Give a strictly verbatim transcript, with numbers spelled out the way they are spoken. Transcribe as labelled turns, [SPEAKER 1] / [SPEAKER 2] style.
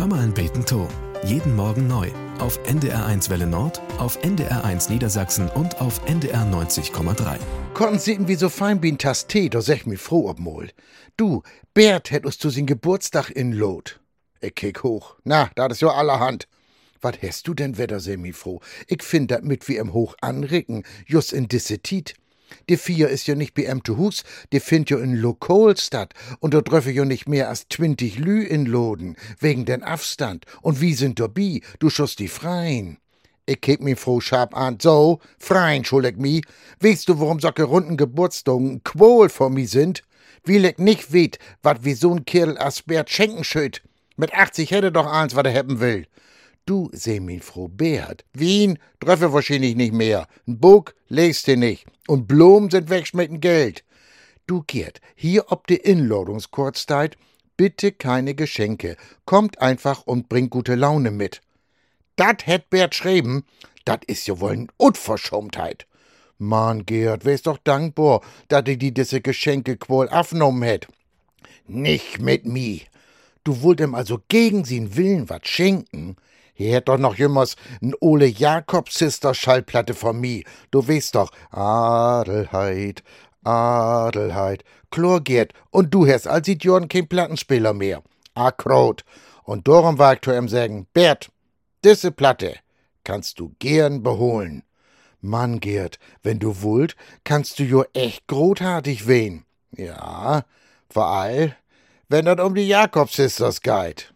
[SPEAKER 1] Hör mal ein beten to. Jeden Morgen neu. Auf N D R eins Welle Nord, auf N D R eins Niedersachsen und auf N D R neunzig Komma drei.
[SPEAKER 2] Konnten sitten wie so fein bin tas Tee, da sech mi froh obmol. Du, Bert hätt us zu sin Geburtstag in Lot. Ich kick hoch. Na, dat is jo allerhand. Wat hast du denn wetter, seh mi froh? Ich find dat mit wie em hoch anricken, just in disse Tiet. Die Vier is jo nicht bi em zu Hus, die find jo in Lokol statt, und da treffe jo nicht mehr als twintig Lü in Loden, wegen den Afstand. Und wie sind do bi? Du schoss die Freien. Ich kick mi froh scharp an. So, Freien, schuldig mi. Weißt du, warum solche runden Geburtstagen Quol vor mi sind? Wie ich nicht weet, wat wie so'n Kerl as Bert schenken schütt. Mit achtzig hätte doch eins, wat er hebben will. Du, seh mi froh Bert. Wien treffe wahrscheinlich nicht mehr. N Buch lest du nicht. Und Blumen sind weg mit Geld. Du, Gerd, hier ob de Inladungskurzzeit, bitte keine Geschenke. Kommt einfach und bringt gute Laune mit. Dat hätt Bert schreiben, dat is jo wohl n Unverschämtheit. Mann, Gerd, wär's doch dankbar, dat i die disse Geschenke quol afnommen hätt. Nicht mit mi. Du wollt ihm also gegen sin Willen wat schenken? Hier hätt doch noch jümmers n Ole Jakobs-Sister-Schallplatte von mi. Du weißt doch, Adelheid, Adelheid. Chlor, Gerd, und du hast als Idioten kein Plattenspieler mehr. Akrot. Und darum war ich zu ihm sagen, Bert, disse Platte kannst du gern beholen. Mann, Gerd, wenn du wollt, kannst du jo echt großartig wehn. Ja, vor all, wenn dat um die Jakobs-Sisters geht.